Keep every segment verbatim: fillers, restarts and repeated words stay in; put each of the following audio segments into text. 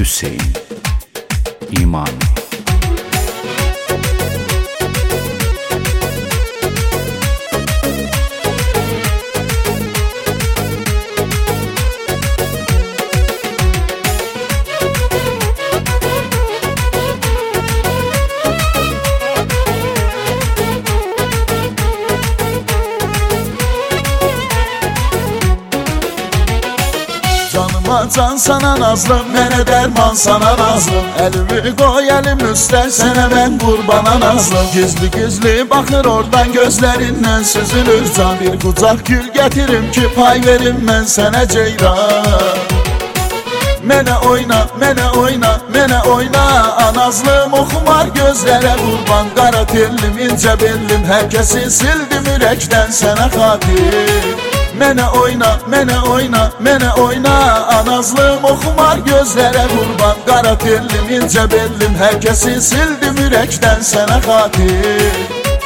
Hüseyin İmani. Canıma can sana nazlım, mənə dərman sana nazlım. Əlimi qoy əlim üstə, sənə mən qurbana nazlım. Gizli gizli baxır oradan gözlərindən süzülür can. Bir qucaq gül gətirim ki pay verim mən sənə ceyran. Mənə oyna, mənə oyna, mənə oyna. Anazlım oxumar gözlərə qurban. Qara tellim, incə bellim, hər kəsi sildim ürəkdən sənə xatir. Mənə oyna, mənə oyna, mənə oyna. Anazlım oxumar gözlərə qurban. Qara tellim, incə bellim, hər kəsi sildim ürəkdən sənə xatir.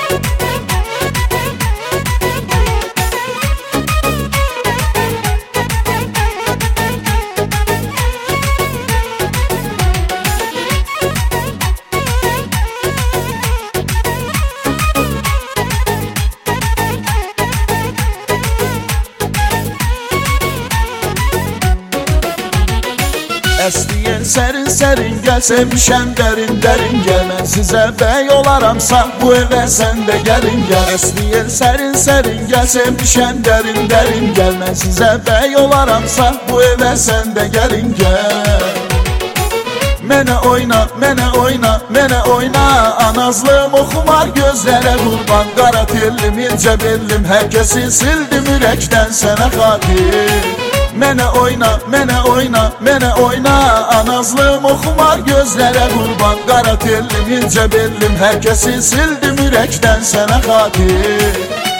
Əsliyən sərin sərin gəl, sevmişəm dərin dərin gəl. Mən sizə bəy olaramsa bu evə sən də gəlin gəl. Əsliyən sərin sərin gəl, sevmişəm dərin dərin gəl. Mən sizə bəy olaramsa bu evə sən də gəlin gəl. Mənə oyna, mənə oyna, mənə oyna. Anazlım oxumar gözlərə qurban. Qara tellim, incə bellim, hər kəsi sildim ürəkdən sənə xatir. Mənə oyna, mənə oyna, mənə oyna. Anazlım oxumar gözlərə qurban. Qara tellim, incə bellim, hər kəsi sildim ürəkdən sənə xatir.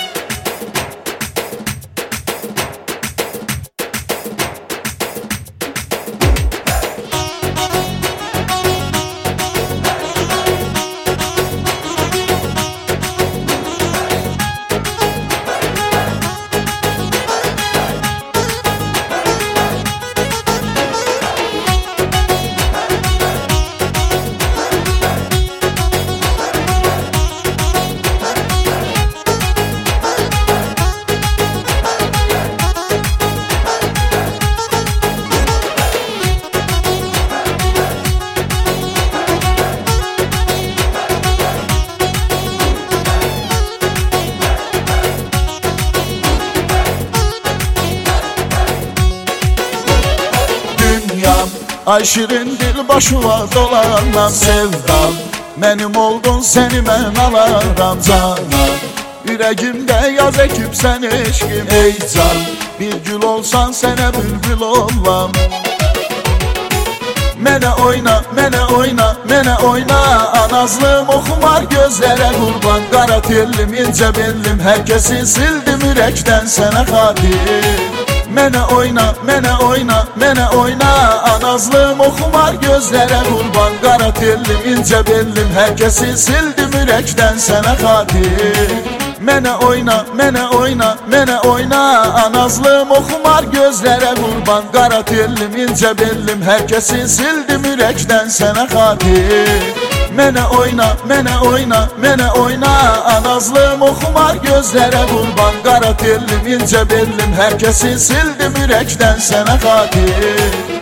Ay şirin dil başıma dolanam sevdam. Mənim oldun səni mən alaram cana. Ürəgimdə yaz ekib sən eşqim ey can. Bir gül olsan sənə bülbül olam. Mənə oyna, mənə oyna, mənə oyna. Anazlım oxumar gözlərə qurban. Qara tellim, incə bellim, hər kəsi sildim ürəkdən sənə xatir. Mənə oyna, mənə oyna, mənə oyna. Anazlım oxumar gözlərə qurban. Qara tellim, incə bellim, hər kəsi sildim ürəkdən sənə xatir. Mənə oyna, mənə oyna, mənə oyna. Anazlım oxumar gözlərə qurban. Qara tellim, incə bellim, hər kəsi sildim ürəkdən sənə xatir. Mənə oyna, mənə oyna, mənə oyna. Anazlım oxumar gözlərə qurban. Qara tellim, incə bellim, hər kəsi sildim ürəkdən sənə xatir.